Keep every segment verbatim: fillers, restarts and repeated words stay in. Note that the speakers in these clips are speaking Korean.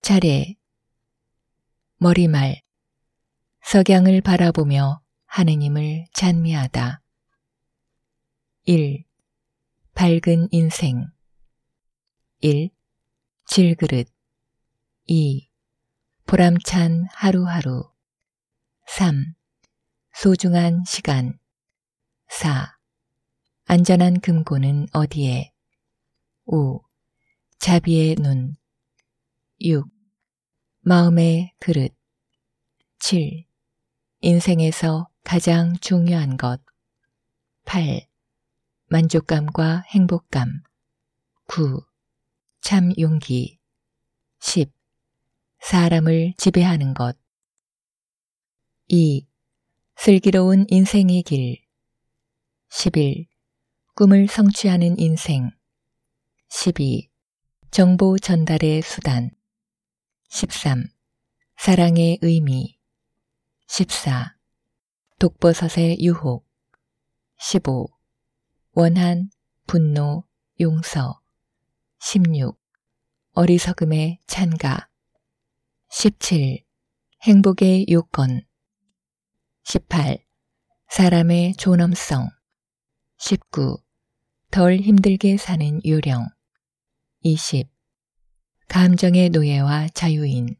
차례, 머리말, 석양을 바라보며 하느님을 찬미하다. 일. 밝은 인생. 일. 질그릇. 이. 보람찬 하루하루. 삼. 소중한 시간. 사. 안전한 금고는 어디에. 오. 자비의 눈. 육. 마음의 그릇. 칠. 인생에서 가장 중요한 것. 팔. 만족감과 행복감. 구. 참 용기. 십. 사람을 지배하는 것. 이. 슬기로운 인생의 길. 십일. 꿈을 성취하는 인생. 십이. 정보 전달의 수단. 십삼. 사랑의 의미. 십사. 독버섯의 유혹. 십오. 원한, 분노, 용서. 십육. 어리석음의 찬가. 십칠. 행복의 요건. 십팔. 사람의 존엄성. 십구. 덜 힘들게 사는 요령. 이십. 감정의 노예와 자유인.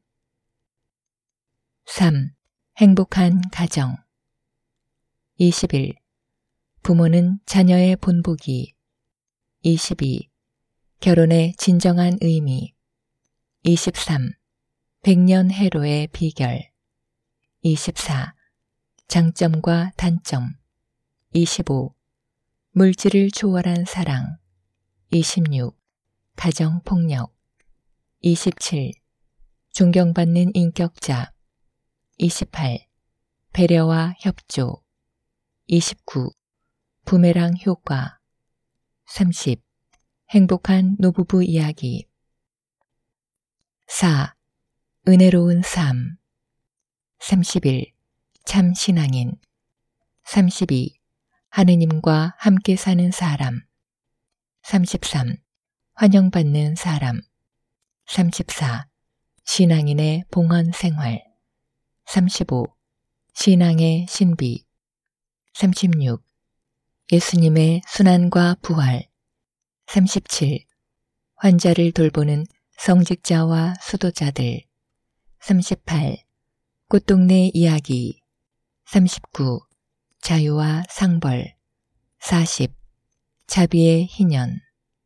삼. 행복한 가정. 이십일. 부모는 자녀의 본보기. 이십이. 결혼의 진정한 의미. 이십삼. 백년 해로의 비결. 이십사. 장점과 단점. 이십오. 물질을 초월한 사랑. 이십육. 가정폭력. 이십칠. 존경받는 인격자. 이십팔. 배려와 협조. 이십구. 부메랑 효과. 삼십. 행복한 노부부 이야기. 사. 은혜로운 삶. 삼십일. 참 신앙인. 삼십이. 하느님과 함께 사는 사람. 삼십삼. 환영받는 사람. 삼십사. 신앙인의 봉헌 생활. 삼십오. 신앙의 신비. 삼십육. 예수님의 순환과 부활. 삼십칠. 환자를 돌보는 성직자와 수도자들. 삼십팔. 꽃동네 이야기. 삼십구. 자유와 상벌. 사십. 자비의 희년.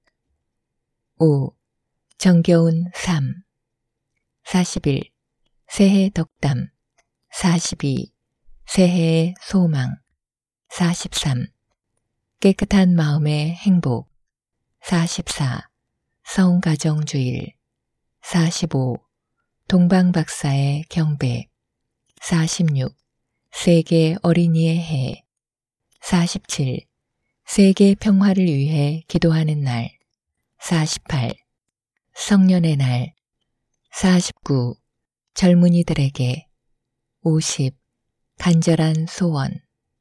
오. 정겨운 삶. 사십일. 새해 덕담. 사십이. 새해의 소망. 사십삼. 깨끗한 마음의 행복. 사십사. 성가정주일. 사십오. 동방박사의 경배. 사십육. 세계 어린이의 해. 사십칠. 세계 평화를 위해 기도하는 날. 사십팔. 성년의 날. 사십구. 젊은이들에게. 오십. 간절한 소원.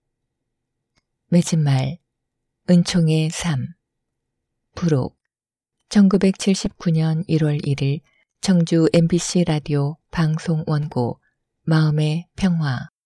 맺은 말. 은총의 삶. 부록. 천구백칠십구 년 일월 일일 청주 엠비씨 라디오 방송 원고 마음의 평화.